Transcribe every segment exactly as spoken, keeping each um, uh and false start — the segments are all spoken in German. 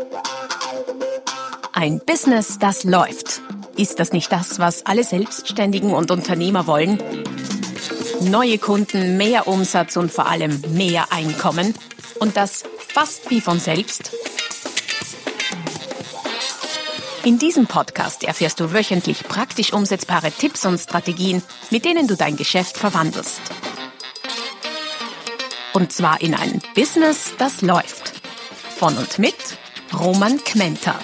Ein Business, das läuft. Ist das nicht das, was alle Selbstständigen und Unternehmer wollen? Neue Kunden, mehr Umsatz und vor allem mehr Einkommen. Und das fast wie von selbst? In diesem Podcast erfährst du wöchentlich praktisch umsetzbare Tipps und Strategien, mit denen du dein Geschäft verwandelst. Und zwar in ein Business, das läuft. Von und mit Roman Kmenter.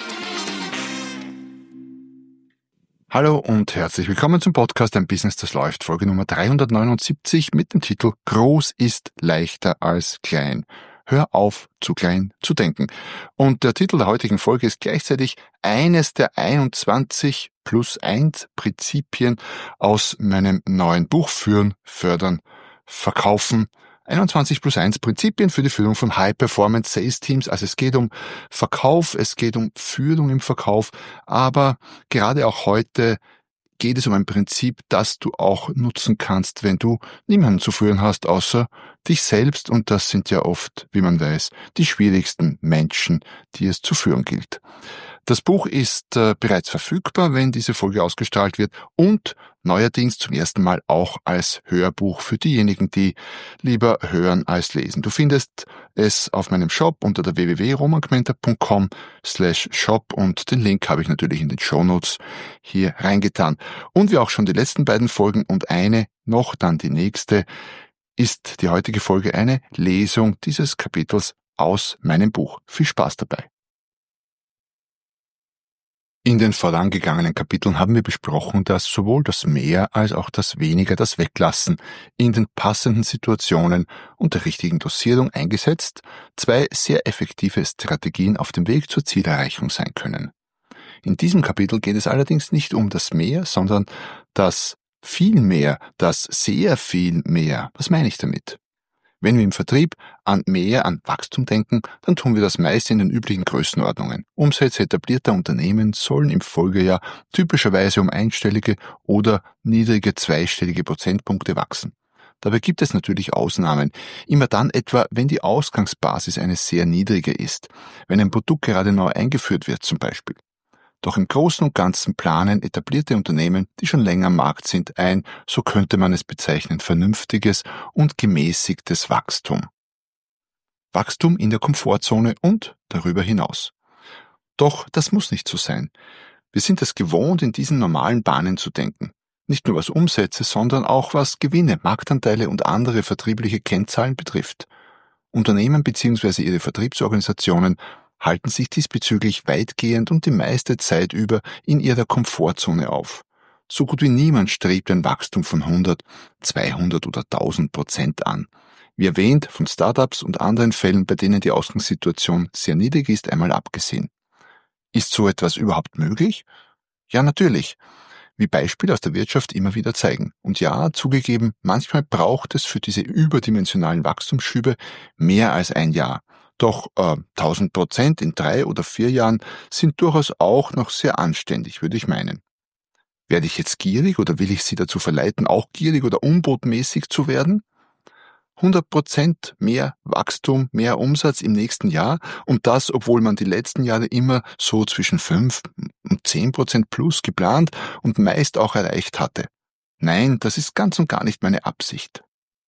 Hallo und herzlich willkommen zum Podcast Ein Business, das läuft, Folge Nummer dreihundertneunundsiebzig mit dem Titel Groß ist leichter als klein. Hör auf, zu klein zu denken. Und der Titel der heutigen Folge ist gleichzeitig eines der einundzwanzig plus eins Prinzipien aus meinem neuen Buch Führen, Fördern, Verkaufen. einundzwanzig plus eins Prinzipien für die Führung von High-Performance-Sales-Teams. Also es geht um Verkauf, es geht um Führung im Verkauf, aber gerade auch heute geht es um ein Prinzip, das du auch nutzen kannst, wenn du niemanden zu führen hast, außer dich selbst. Und das sind ja oft, wie man weiß, die schwierigsten Menschen, die es zu führen gilt. Das Buch ist äh, bereits verfügbar, wenn diese Folge ausgestrahlt wird, und neuerdings zum ersten Mal auch als Hörbuch für diejenigen, die lieber hören als lesen. Du findest es auf meinem Shop unter der w w w punkt roman kmenter punkt com slash shop und den Link habe ich natürlich in den Shownotes hier reingetan. Und wie auch schon die letzten beiden Folgen und eine noch, dann die nächste, ist die heutige Folge eine Lesung dieses Kapitels aus meinem Buch. Viel Spaß dabei. In den vorangegangenen Kapiteln haben wir besprochen, dass sowohl das Mehr als auch das Weniger, das Weglassen in den passenden Situationen und der richtigen Dosierung eingesetzt zwei sehr effektive Strategien auf dem Weg zur Zielerreichung sein können. In diesem Kapitel geht es allerdings nicht um das Mehr, sondern das viel mehr, das sehr viel mehr. Was meine ich damit? Wenn wir im Vertrieb an mehr, an Wachstum denken, dann tun wir das meist in den üblichen Größenordnungen. Umsätze etablierter Unternehmen sollen im Folgejahr typischerweise um einstellige oder niedrige zweistellige Prozentpunkte wachsen. Dabei gibt es natürlich Ausnahmen. Immer dann etwa, wenn die Ausgangsbasis eine sehr niedrige ist, wenn ein Produkt gerade neu eingeführt wird zum Beispiel. Doch im Großen und Ganzen planen etablierte Unternehmen, die schon länger am Markt sind, ein, so könnte man es bezeichnen, vernünftiges und gemäßigtes Wachstum. Wachstum in der Komfortzone und darüber hinaus. Doch das muss nicht so sein. Wir sind es gewohnt, in diesen normalen Bahnen zu denken. Nicht nur was Umsätze, sondern auch was Gewinne, Marktanteile und andere vertriebliche Kennzahlen betrifft. Unternehmen bzw. ihre Vertriebsorganisationen halten sich diesbezüglich weitgehend und die meiste Zeit über in ihrer Komfortzone auf. So gut wie niemand strebt ein Wachstum von hundert, zweihundert oder tausend Prozent an. Wie erwähnt, von Startups und anderen Fällen, bei denen die Ausgangssituation sehr niedrig ist, einmal abgesehen. Ist so etwas überhaupt möglich? Ja, natürlich. Wie Beispiele aus der Wirtschaft immer wieder zeigen. Und ja, zugegeben, manchmal braucht es für diese überdimensionalen Wachstumsschübe mehr als ein Jahr. Doch äh, tausend Prozent in drei oder vier Jahren sind durchaus auch noch sehr anständig, würde ich meinen. Werde ich jetzt gierig oder will ich Sie dazu verleiten, auch gierig oder unbotmäßig zu werden? hundert Prozent mehr Wachstum, mehr Umsatz im nächsten Jahr, und das, obwohl man die letzten Jahre immer so zwischen fünf und zehn Prozent plus geplant und meist auch erreicht hatte. Nein, das ist ganz und gar nicht meine Absicht.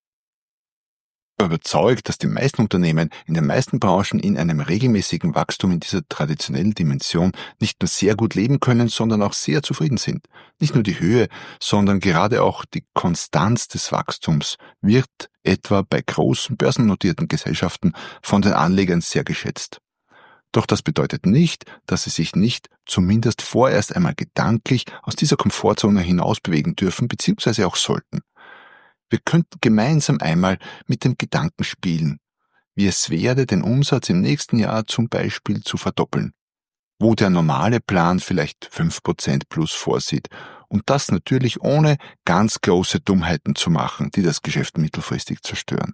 Überzeugt, dass die meisten Unternehmen in den meisten Branchen in einem regelmäßigen Wachstum in dieser traditionellen Dimension nicht nur sehr gut leben können, sondern auch sehr zufrieden sind. Nicht nur die Höhe, sondern gerade auch die Konstanz des Wachstums wird etwa bei großen börsennotierten Gesellschaften von den Anlegern sehr geschätzt. Doch das bedeutet nicht, dass sie sich nicht zumindest vorerst einmal gedanklich aus dieser Komfortzone hinaus bewegen dürfen bzw. auch sollten. Wir könnten gemeinsam einmal mit dem Gedanken spielen, wie es wäre, den Umsatz im nächsten Jahr zum Beispiel zu verdoppeln, wo der normale Plan vielleicht fünf Prozent plus vorsieht, und das natürlich ohne ganz große Dummheiten zu machen, die das Geschäft mittelfristig zerstören.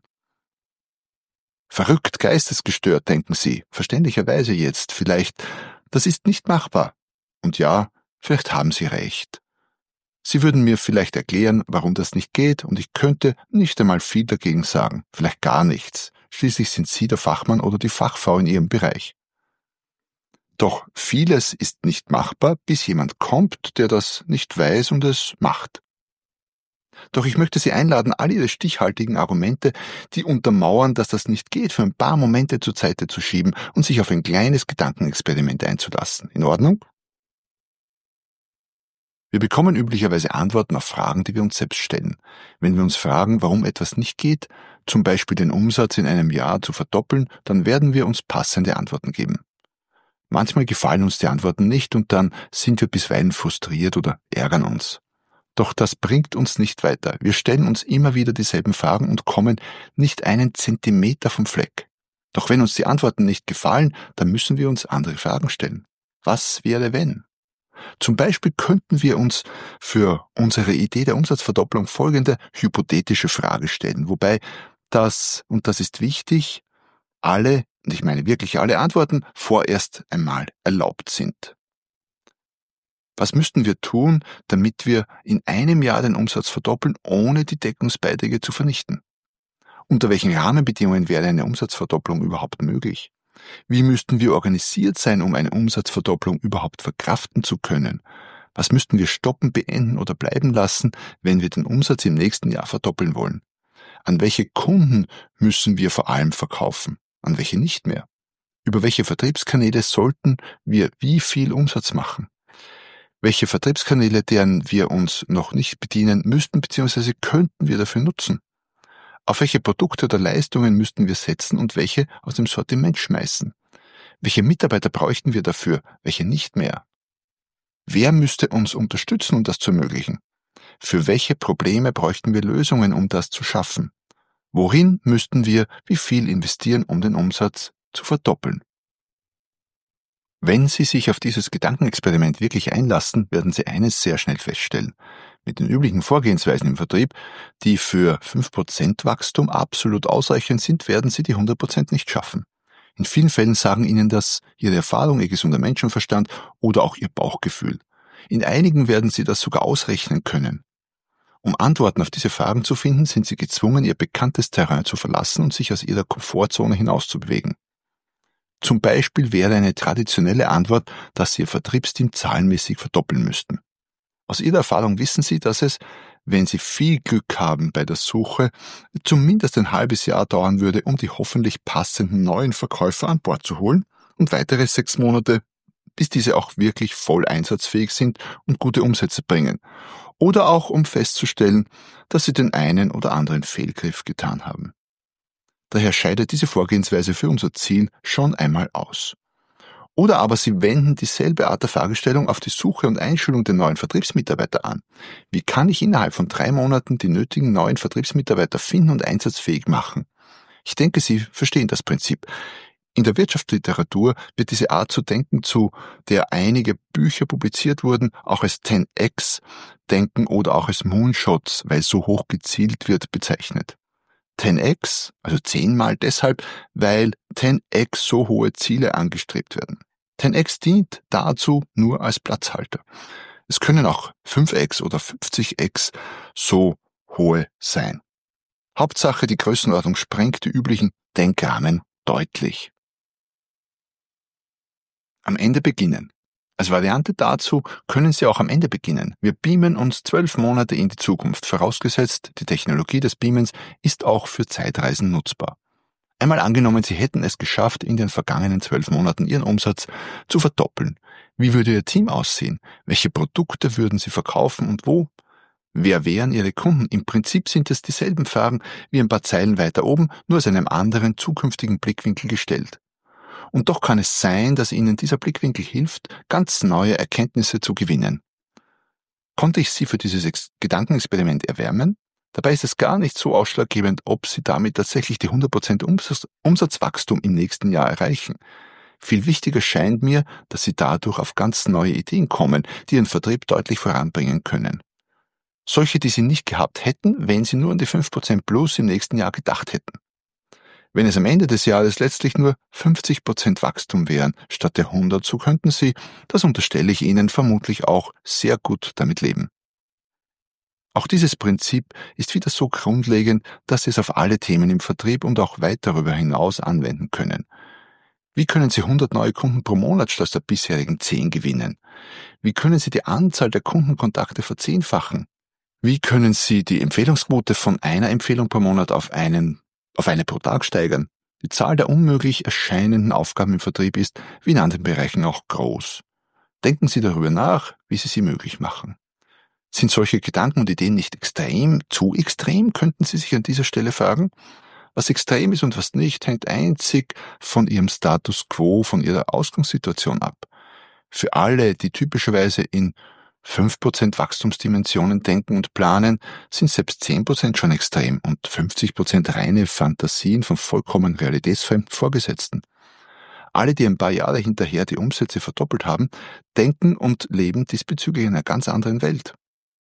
Verrückt, geistesgestört, denken Sie, verständlicherweise jetzt vielleicht, das ist nicht machbar. Und ja, vielleicht haben Sie recht. Sie würden mir vielleicht erklären, warum das nicht geht, und ich könnte nicht einmal viel dagegen sagen, vielleicht gar nichts. Schließlich sind Sie der Fachmann oder die Fachfrau in Ihrem Bereich. Doch vieles ist nicht machbar, bis jemand kommt, der das nicht weiß und es macht. Doch ich möchte Sie einladen, all Ihre stichhaltigen Argumente, die untermauern, dass das nicht geht, für ein paar Momente zur Seite zu schieben und sich auf ein kleines Gedankenexperiment einzulassen. In Ordnung? Wir bekommen üblicherweise Antworten auf Fragen, die wir uns selbst stellen. Wenn wir uns fragen, warum etwas nicht geht, zum Beispiel den Umsatz in einem Jahr zu verdoppeln, dann werden wir uns passende Antworten geben. Manchmal gefallen uns die Antworten nicht und dann sind wir bisweilen frustriert oder ärgern uns. Doch das bringt uns nicht weiter. Wir stellen uns immer wieder dieselben Fragen und kommen nicht einen Zentimeter vom Fleck. Doch wenn uns die Antworten nicht gefallen, dann müssen wir uns andere Fragen stellen. Was wäre wenn? Zum Beispiel könnten wir uns für unsere Idee der Umsatzverdopplung folgende hypothetische Frage stellen, wobei das, und das ist wichtig, alle, und ich meine wirklich alle Antworten, vorerst einmal erlaubt sind. Was müssten wir tun, damit wir in einem Jahr den Umsatz verdoppeln, ohne die Deckungsbeiträge zu vernichten? Unter welchen Rahmenbedingungen wäre eine Umsatzverdopplung überhaupt möglich? Wie müssten wir organisiert sein, um eine Umsatzverdopplung überhaupt verkraften zu können? Was müssten wir stoppen, beenden oder bleiben lassen, wenn wir den Umsatz im nächsten Jahr verdoppeln wollen? An welche Kunden müssen wir vor allem verkaufen? An welche nicht mehr? Über welche Vertriebskanäle sollten wir wie viel Umsatz machen? Welche Vertriebskanäle, deren wir uns noch nicht bedienen müssten bzw. könnten wir dafür nutzen? Auf welche Produkte oder Leistungen müssten wir setzen und welche aus dem Sortiment schmeißen? Welche Mitarbeiter bräuchten wir dafür, welche nicht mehr? Wer müsste uns unterstützen, um das zu ermöglichen? Für welche Probleme bräuchten wir Lösungen, um das zu schaffen? Worin müssten wir wie viel investieren, um den Umsatz zu verdoppeln? Wenn Sie sich auf dieses Gedankenexperiment wirklich einlassen, werden Sie eines sehr schnell feststellen. Mit den üblichen Vorgehensweisen im Vertrieb, die für fünf Prozent Wachstum absolut ausreichend sind, werden Sie die hundert Prozent nicht schaffen. In vielen Fällen sagen Ihnen das Ihre Erfahrung, Ihr gesunder Menschenverstand oder auch Ihr Bauchgefühl. In einigen werden Sie das sogar ausrechnen können. Um Antworten auf diese Fragen zu finden, sind Sie gezwungen, Ihr bekanntes Terrain zu verlassen und sich aus Ihrer Komfortzone hinauszubewegen. Zum Beispiel wäre eine traditionelle Antwort, dass Sie Ihr Vertriebsteam zahlenmäßig verdoppeln müssten. Aus Ihrer Erfahrung wissen Sie, dass es, wenn Sie viel Glück haben bei der Suche, zumindest ein halbes Jahr dauern würde, um die hoffentlich passenden neuen Verkäufer an Bord zu holen und weitere sechs Monate, bis diese auch wirklich voll einsatzfähig sind und gute Umsätze bringen. Oder auch, um festzustellen, dass Sie den einen oder anderen Fehlgriff getan haben. Daher scheidet diese Vorgehensweise für unser Ziel schon einmal aus. Oder aber Sie wenden dieselbe Art der Fragestellung auf die Suche und Einschulung der neuen Vertriebsmitarbeiter an. Wie kann ich innerhalb von drei Monaten die nötigen neuen Vertriebsmitarbeiter finden und einsatzfähig machen? Ich denke, Sie verstehen das Prinzip. In der Wirtschaftsliteratur wird diese Art zu denken, zu der einige Bücher publiziert wurden, auch als zehn X Denken oder auch als Moonshots, weil so hoch gezielt wird, bezeichnet. zehn X, also zehnmal deshalb, weil zehn X so hohe Ziele angestrebt werden. zehn X dient dazu nur als Platzhalter. Es können auch fünf X oder fünfzig X so hohe sein. Hauptsache, die Größenordnung sprengt die üblichen Denkrahmen deutlich. Am Ende beginnen. Als Variante dazu können Sie auch am Ende beginnen. Wir beamen uns zwölf Monate in die Zukunft, vorausgesetzt, die Technologie des Beamens ist auch für Zeitreisen nutzbar. Einmal angenommen, Sie hätten es geschafft, in den vergangenen zwölf Monaten Ihren Umsatz zu verdoppeln. Wie würde Ihr Team aussehen? Welche Produkte würden Sie verkaufen und wo? Wer wären Ihre Kunden? Im Prinzip sind es dieselben Fragen wie ein paar Zeilen weiter oben, nur aus einem anderen zukünftigen Blickwinkel gestellt. Und doch kann es sein, dass Ihnen dieser Blickwinkel hilft, ganz neue Erkenntnisse zu gewinnen. Konnte ich Sie für dieses Ex- Gedankenexperiment erwärmen? Dabei ist es gar nicht so ausschlaggebend, ob Sie damit tatsächlich die hundert Prozent Umsatz- Umsatzwachstum im nächsten Jahr erreichen. Viel wichtiger scheint mir, dass Sie dadurch auf ganz neue Ideen kommen, die Ihren Vertrieb deutlich voranbringen können. Solche, die Sie nicht gehabt hätten, wenn Sie nur an die fünf Prozent plus im nächsten Jahr gedacht hätten. Wenn es am Ende des Jahres letztlich nur fünfzig Prozent Wachstum wären, statt der hundert, so könnten Sie, das unterstelle ich Ihnen, vermutlich auch sehr gut damit leben. Auch dieses Prinzip ist wieder so grundlegend, dass Sie es auf alle Themen im Vertrieb und auch weit darüber hinaus anwenden können. Wie können Sie hundert neue Kunden pro Monat statt der bisherigen zehn gewinnen? Wie können Sie die Anzahl der Kundenkontakte verzehnfachen? Wie können Sie die Empfehlungsquote von einer Empfehlung pro Monat auf einen, auf eine pro Tag steigern? Die Zahl der unmöglich erscheinenden Aufgaben im Vertrieb ist, wie in anderen Bereichen auch, groß. Denken Sie darüber nach, wie Sie sie möglich machen. Sind solche Gedanken und Ideen nicht extrem, zu extrem, könnten Sie sich an dieser Stelle fragen? Was extrem ist und was nicht, hängt einzig von Ihrem Status quo, von Ihrer Ausgangssituation ab. Für alle, die typischerweise in fünf Prozent Wachstumsdimensionen denken und planen, sind selbst zehn Prozent schon extrem und fünfzig Prozent reine Fantasien von vollkommen realitätsfremden Vorgesetzten. Alle, die ein paar Jahre hinterher die Umsätze verdoppelt haben, denken und leben diesbezüglich in einer ganz anderen Welt.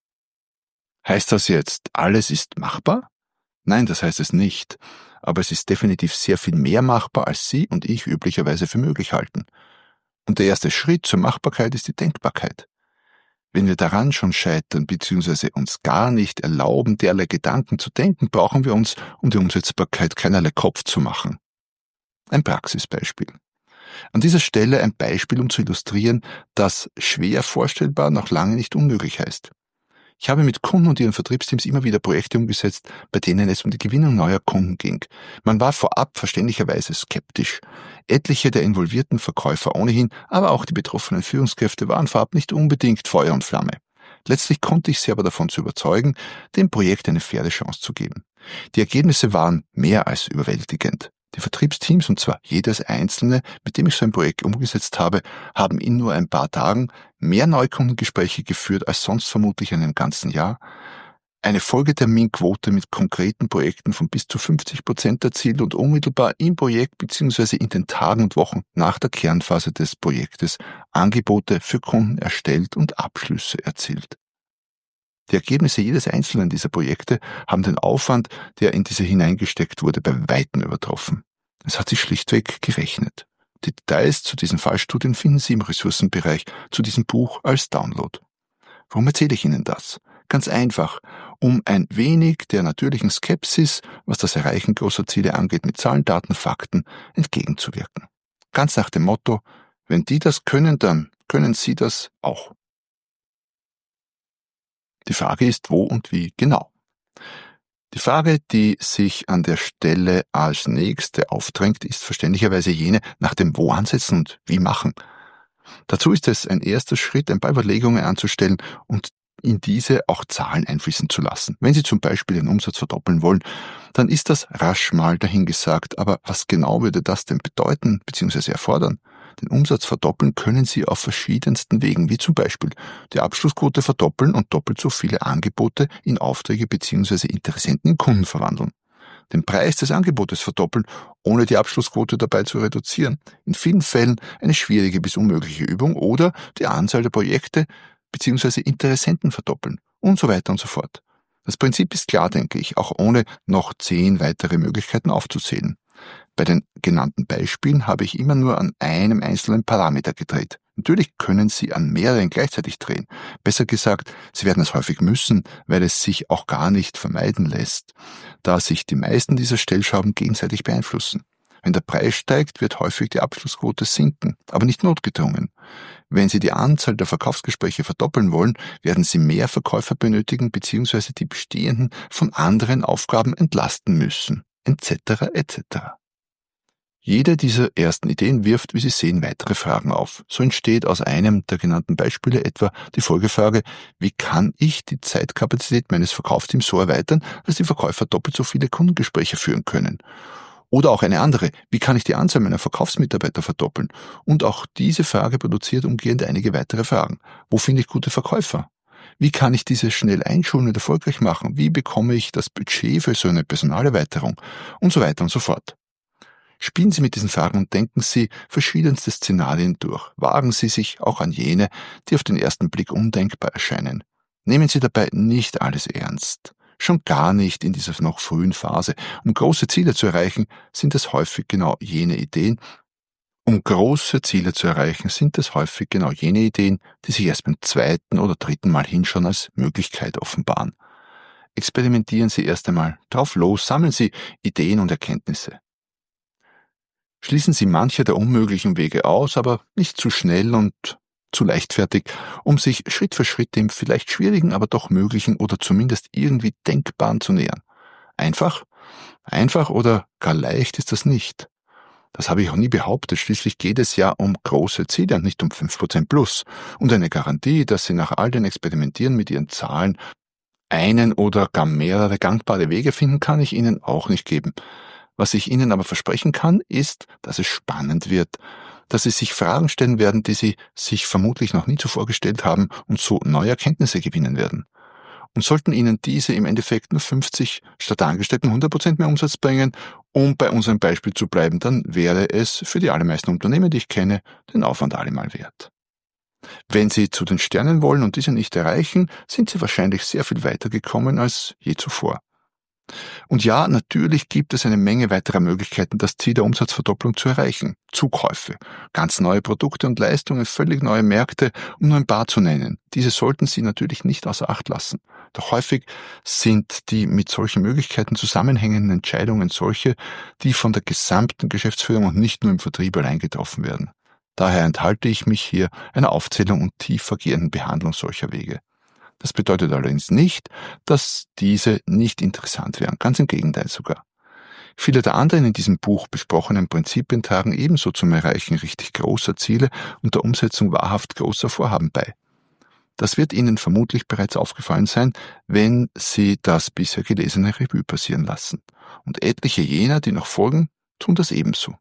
Heißt das jetzt, alles ist machbar? Nein, das heißt es nicht. Aber es ist definitiv sehr viel mehr machbar, als Sie und ich üblicherweise für möglich halten. Und der erste Schritt zur Machbarkeit ist die Denkbarkeit. Wenn wir daran schon scheitern bzw. uns gar nicht erlauben, derlei Gedanken zu denken, brauchen wir uns um die Umsetzbarkeit keinerlei Kopf zu machen. Ein Praxisbeispiel. An dieser Stelle ein Beispiel, um zu illustrieren, dass schwer vorstellbar noch lange nicht unmöglich heißt. Ich habe mit Kunden und ihren Vertriebsteams immer wieder Projekte umgesetzt, bei denen es um die Gewinnung neuer Kunden ging. Man war vorab verständlicherweise skeptisch. Etliche der involvierten Verkäufer ohnehin, aber auch die betroffenen Führungskräfte waren vorab nicht unbedingt Feuer und Flamme. Letztlich konnte ich sie aber davon zu überzeugen, dem Projekt eine faire Chance zu geben. Die Ergebnisse waren mehr als überwältigend. Die Vertriebsteams, und zwar jedes einzelne, mit dem ich so ein Projekt umgesetzt habe, haben in nur ein paar Tagen mehr Neukundengespräche geführt als sonst vermutlich in einem ganzen Jahr, eine Folgeterminquote mit konkreten Projekten von bis zu fünfzig Prozent erzielt und unmittelbar im Projekt bzw. in den Tagen und Wochen nach der Kernphase des Projektes Angebote für Kunden erstellt und Abschlüsse erzielt. Die Ergebnisse jedes einzelnen dieser Projekte haben den Aufwand, der in diese hineingesteckt wurde, bei Weitem übertroffen. Es hat sich schlichtweg gerechnet. Die Details zu diesen Fallstudien finden Sie im Ressourcenbereich zu diesem Buch als Download. Warum erzähle ich Ihnen das? Ganz einfach, um ein wenig der natürlichen Skepsis, was das Erreichen großer Ziele angeht, mit Zahlen, Daten, Fakten entgegenzuwirken. Ganz nach dem Motto, wenn die das können, dann können Sie das auch. Die Frage ist, wo und wie genau. Die Frage, die sich an der Stelle als nächste aufdrängt, ist verständlicherweise jene nach dem Wo ansetzen und wie machen. Dazu ist es ein erster Schritt, ein paar Überlegungen anzustellen und in diese auch Zahlen einfließen zu lassen. Wenn Sie zum Beispiel den Umsatz verdoppeln wollen, dann ist das rasch mal dahingesagt. Aber was genau würde das denn bedeuten bzw. erfordern? Den Umsatz verdoppeln können Sie auf verschiedensten Wegen, wie zum Beispiel die Abschlussquote verdoppeln und doppelt so viele Angebote in Aufträge bzw. Interessenten in Kunden verwandeln. Den Preis des Angebotes verdoppeln, ohne die Abschlussquote dabei zu reduzieren. In vielen Fällen eine schwierige bis unmögliche Übung oder die Anzahl der Projekte bzw. Interessenten verdoppeln und so weiter und so fort. Das Prinzip ist klar, denke ich, auch ohne noch zehn weitere Möglichkeiten aufzuzählen. Bei den genannten Beispielen habe ich immer nur an einem einzelnen Parameter gedreht. Natürlich können Sie an mehreren gleichzeitig drehen. Besser gesagt, Sie werden es häufig müssen, weil es sich auch gar nicht vermeiden lässt, da sich die meisten dieser Stellschrauben gegenseitig beeinflussen. Wenn der Preis steigt, wird häufig die Abschlussquote sinken, aber nicht notgedrungen. Wenn Sie die Anzahl der Verkaufsgespräche verdoppeln wollen, werden Sie mehr Verkäufer benötigen bzw. die bestehenden von anderen Aufgaben entlasten müssen, et cetera et cetera. Jede dieser ersten Ideen wirft, wie Sie sehen, weitere Fragen auf. So entsteht aus einem der genannten Beispiele etwa die Folgefrage, wie kann ich die Zeitkapazität meines Verkaufsteams so erweitern, dass die Verkäufer doppelt so viele Kundengespräche führen können? Oder auch eine andere, wie kann ich die Anzahl meiner Verkaufsmitarbeiter verdoppeln? Und auch diese Frage produziert umgehend einige weitere Fragen. Wo finde ich gute Verkäufer? Wie kann ich diese schnell einschulen und erfolgreich machen? Wie bekomme ich das Budget für so eine Personalerweiterung? Und so weiter und so fort. Spielen Sie mit diesen Fragen und denken Sie verschiedenste Szenarien durch. Wagen Sie sich auch an jene, die auf den ersten Blick undenkbar erscheinen. Nehmen Sie dabei nicht alles ernst. Schon gar nicht in dieser noch frühen Phase. Um große Ziele zu erreichen, sind es häufig genau jene Ideen, um große Ziele zu erreichen, sind es häufig genau jene Ideen, die sich erst beim zweiten oder dritten Mal hinschauen als Möglichkeit offenbaren. Experimentieren Sie erst einmal drauf los, sammeln Sie Ideen und Erkenntnisse. Schließen Sie manche der unmöglichen Wege aus, aber nicht zu schnell und zu leichtfertig, um sich Schritt für Schritt dem vielleicht schwierigen, aber doch möglichen oder zumindest irgendwie denkbaren zu nähern. Einfach? Einfach oder gar leicht ist das nicht. Das habe ich auch nie behauptet. Schließlich geht es ja um große Ziele und nicht um fünf Prozent plus. Und eine Garantie, dass Sie nach all den Experimentieren mit Ihren Zahlen einen oder gar mehrere gangbare Wege finden, kann ich Ihnen auch nicht geben. Was ich Ihnen aber versprechen kann, ist, dass es spannend wird, dass Sie sich Fragen stellen werden, die Sie sich vermutlich noch nie zuvor gestellt haben und so neue Erkenntnisse gewinnen werden. Und sollten Ihnen diese im Endeffekt nur fünfzig statt der Angestellten hundert Prozent mehr Umsatz bringen, um bei unserem Beispiel zu bleiben, dann wäre es für die allermeisten Unternehmen, die ich kenne, den Aufwand allemal wert. Wenn Sie zu den Sternen wollen und diese nicht erreichen, sind Sie wahrscheinlich sehr viel weiter gekommen als je zuvor. Und ja, natürlich gibt es eine Menge weiterer Möglichkeiten, das Ziel der Umsatzverdopplung zu erreichen. Zukäufe, ganz neue Produkte und Leistungen, völlig neue Märkte, um nur ein paar zu nennen. Diese sollten Sie natürlich nicht außer Acht lassen. Doch häufig sind die mit solchen Möglichkeiten zusammenhängenden Entscheidungen solche, die von der gesamten Geschäftsführung und nicht nur im Vertrieb allein getroffen werden. Daher enthalte ich mich hier einer Aufzählung und tiefergehenden Behandlung solcher Wege. Das bedeutet allerdings nicht, dass diese nicht interessant wären, ganz im Gegenteil sogar. Viele der anderen in diesem Buch besprochenen Prinzipien tragen ebenso zum Erreichen richtig großer Ziele und der Umsetzung wahrhaft großer Vorhaben bei. Das wird Ihnen vermutlich bereits aufgefallen sein, wenn Sie das bisher gelesene Revue passieren lassen. Und etliche jener, die noch folgen, tun das ebenso.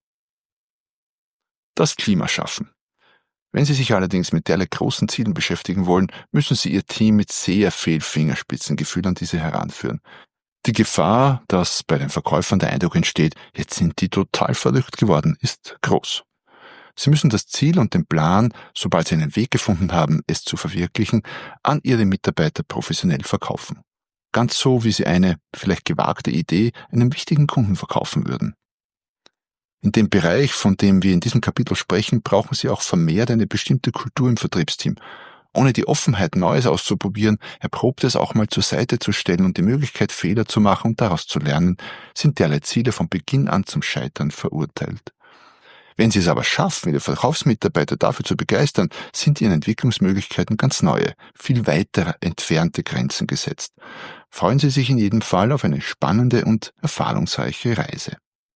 Das Klima schaffen. Wenn Sie sich allerdings mit derlei großen Zielen beschäftigen wollen, müssen Sie Ihr Team mit sehr viel Fingerspitzengefühl an diese heranführen. Die Gefahr, dass bei den Verkäufern der Eindruck entsteht, jetzt sind die total verrückt geworden, ist groß. Sie müssen das Ziel und den Plan, sobald Sie einen Weg gefunden haben, es zu verwirklichen, an Ihre Mitarbeiter professionell verkaufen. Ganz so, wie Sie eine vielleicht gewagte Idee einem wichtigen Kunden verkaufen würden. In dem Bereich, von dem wir in diesem Kapitel sprechen, brauchen Sie auch vermehrt eine bestimmte Kultur im Vertriebsteam. Ohne die Offenheit, Neues auszuprobieren, Erprobtes auch mal zur Seite zu stellen und die Möglichkeit, Fehler zu machen und daraus zu lernen, sind derlei Ziele von Beginn an zum Scheitern verurteilt. Wenn Sie es aber schaffen, Ihre Verkaufsmitarbeiter dafür zu begeistern, sind Ihren Entwicklungsmöglichkeiten ganz neue, viel weiter entfernte Grenzen gesetzt. Freuen Sie sich in jedem Fall auf eine spannende und erfahrungsreiche Reise.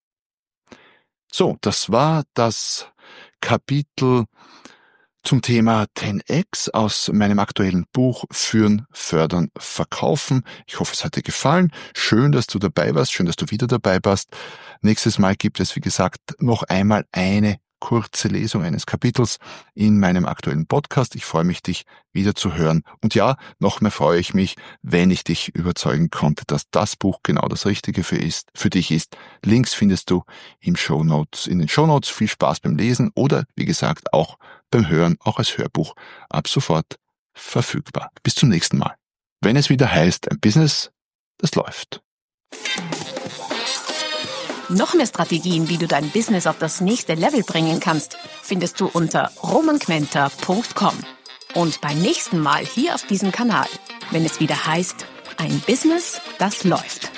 So, das war das Kapitel zum Thema zehn X aus meinem aktuellen Buch Führen, Fördern, Verkaufen. Ich hoffe, es hat dir gefallen. Schön, dass du dabei warst. Schön, dass du wieder dabei warst. Nächstes Mal gibt es, wie gesagt, noch einmal eine kurze Lesung eines Kapitels in meinem aktuellen Podcast. Ich freue mich, dich wieder zu hören. Und ja, noch mehr freue ich mich, wenn ich dich überzeugen konnte, dass das Buch genau das Richtige für ist, für dich ist. Links findest du im Shownotes, in den Shownotes. Viel Spaß beim Lesen oder, wie gesagt, auch beim Hören, auch als Hörbuch ab sofort verfügbar. Bis zum nächsten Mal. Wenn es wieder heißt, ein Business, das läuft. Noch mehr Strategien, wie du dein Business auf das nächste Level bringen kannst, findest du unter romanquenter punkt com. Und beim nächsten Mal hier auf diesem Kanal, wenn es wieder heißt, ein Business, das läuft.